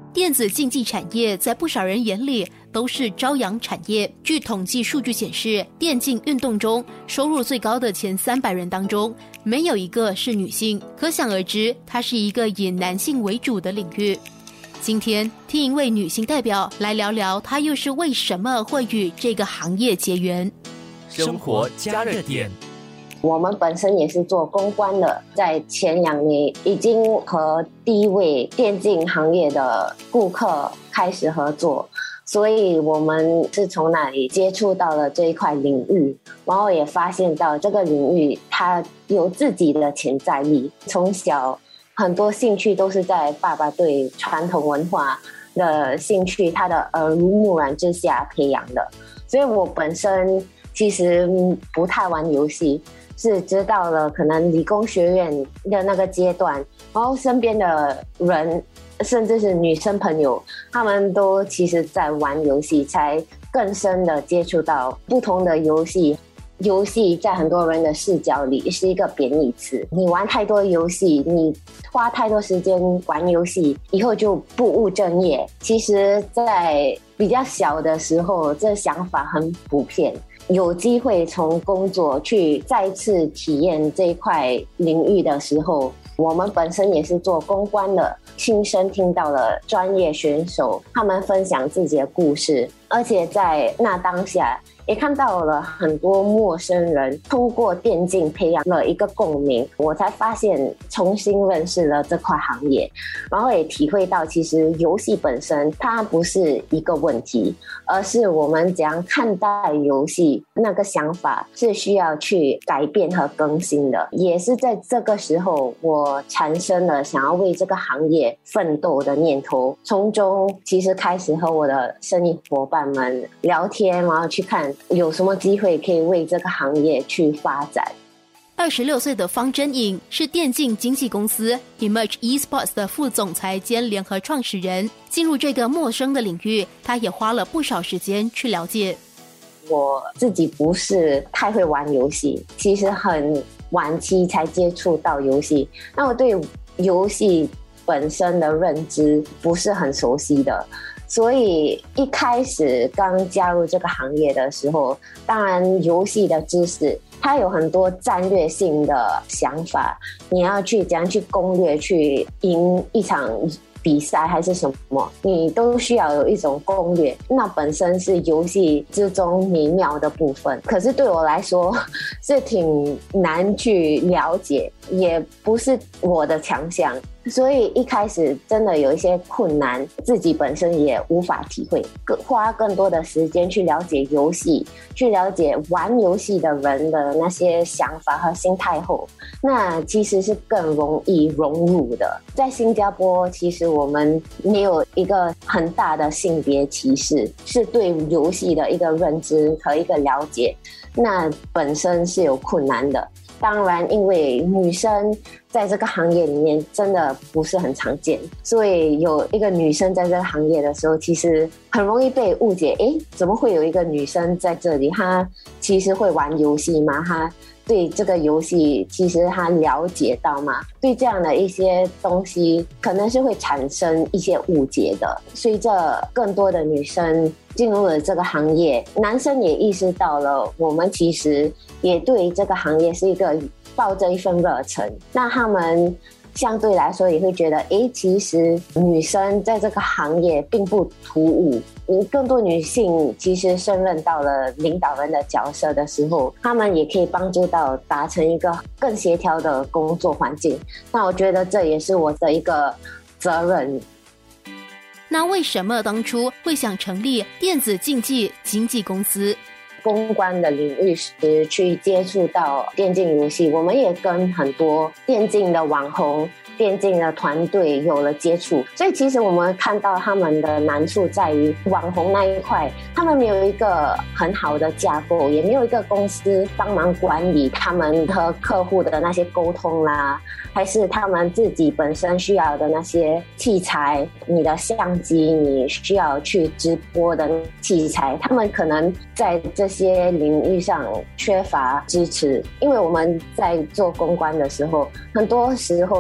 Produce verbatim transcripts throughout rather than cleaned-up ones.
电子竞技产业在不少人眼里都是朝阳产业。据统计数据显示，电竞运动中收入最高的前三百人当中，没有一个是女性，可想而知，它是一个以男性为主的领域。今天听一位女性代表来聊聊，她又是为什么会与这个行业结缘。 生活加热点。 我们本身也是做公关的，在前两年已经和第一位电竞行业的顾客开始合作，所以我们是从那里接触到了这一块领域，然后也发现到这个领域它有自己的潜在力。从小很多兴趣都是在爸爸对传统文化的兴趣他的耳濡目染之下培养的，所以我本身其实不太玩游戏，是知道了可能理工学院的那个阶段，然后身边的人甚至是女生朋友，他们都其实在玩游戏，才更深的接触到不同的游戏。游戏在很多人的视角里是一个贬义词，你玩太多游戏，你花太多时间玩游戏，以后就不务正业。其实在比较小的时候，这想法很普遍，有机会从工作去再次体验这一块领域的时候，我们本身也是做公关的，亲身听到了专业选手他们分享自己的故事，而且在那当下也看到了很多陌生人通过电竞培养了一个共鸣，我才发现重新认识了这块行业，然后也体会到其实游戏本身它不是一个问题，而是我们怎样看待游戏，那个想法是需要去改变和更新的。也是在这个时候我产生了想要为这个行业奋斗的念头，从中其实开始和我的生意伙伴们聊天，然后去看有什么机会可以为这个行业去发展。 二十六岁的方真颖是电竞经纪公司 Emerge Esports 的副总裁兼联合创始人。进入这个陌生的领域，他也花了不少时间去了解。 我自己不是太会玩游戏，其实很晚期才接触到游戏，那我对游戏本身的认知不是很熟悉的，所以一开始刚加入这个行业的时候，当然游戏的知识它有很多战略性的想法，你要去怎样去攻略去赢一场比赛还是什么，你都需要有一种攻略，那本身是游戏之中美妙的部分，可是对我来说是挺难去了解，也不是我的强项，所以一开始真的有一些困难，自己本身也无法体会，花更多的时间去了解游戏，去了解玩游戏的人的那些想法和心态后，那其实是更容易融入的。在新加坡其实我们没有一个很大的性别歧视，是对游戏的一个认知和一个了解，那本身是有困难的。当然因为女生在这个行业里面真的不是很常见，所以有一个女生在这个行业的时候，其实很容易被误解，诶，怎么会有一个女生在这里，她其实会玩游戏吗？她对这个游戏其实她了解到吗？对这样的一些东西可能是会产生一些误解的。随着更多的女生进入了这个行业，男生也意识到了我们其实也对这个行业是一个抱着一份热忱，那他们相对来说也会觉得，诶，其实女生在这个行业并不突兀，更多女性其实胜任到了领导人的角色的时候，他们也可以帮助到达成一个更协调的工作环境，那我觉得这也是我的一个责任。 那为什么当初会想成立电子竞技经纪公司？ 公关的领域时去接触到电竞游戏，我们也跟很多电竞的网红、电竞的团队有了接触，所以其实我们看到他们的难处在于网红那一块，他们没有一个很好的架构，也没有一个公司帮忙管理他们和客户的那些沟通啦，还是他们自己本身需要的那些器材，你的相机，你需要去直播的器材，他们可能在这些领域上缺乏支持。因为我们在做公关的时候，很多时候都在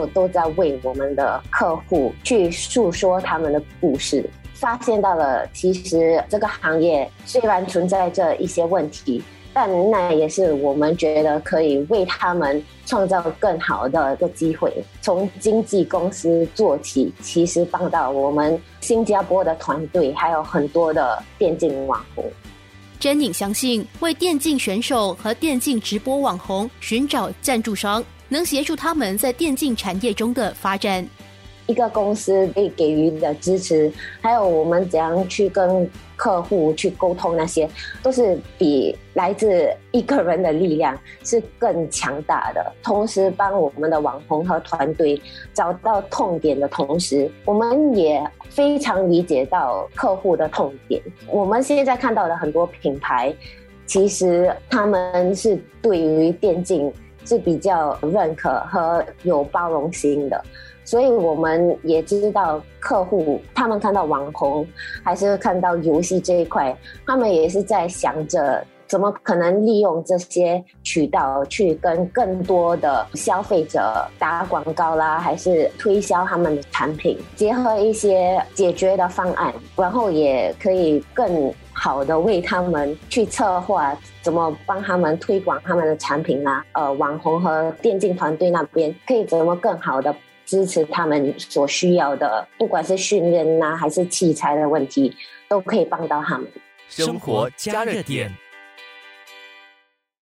要为我们的客户去诉说他们的故事。发现到了，其实这个行业虽然存在着一些问题，但那也是我们觉得可以为他们创造更好的一个机会。从经纪公司做起，其实帮到我们新加坡的团队，还有很多的电竞网红。 珍妮相信，为电竞选手和电竞直播网红寻找赞助商，能协助他们在电竞产业中的发展。 一个公司被给予的支持，还有我们怎样去跟客户去沟通，那些都是比来自一个人的力量是更强大的。同时帮我们的网红和团队找到痛点的同时，我们也非常理解到客户的痛点。我们现在看到的很多品牌，其实他们是对于电竞是比较认可和有包容心的，所以我们也知道客户他们看到网红还是看到游戏这一块，他们也是在想着怎么可能利用这些渠道去跟更多的消费者打广告啦，还是推销他们的产品，结合一些解决的方案，然后也可以更好的为他们去策划怎么帮他们推广他们的产品啦。呃，网红和电竞团队那边可以怎么更好的支持他们所需要的，不管是训练啊还是器材的问题，都可以帮到他们。 生活加热点。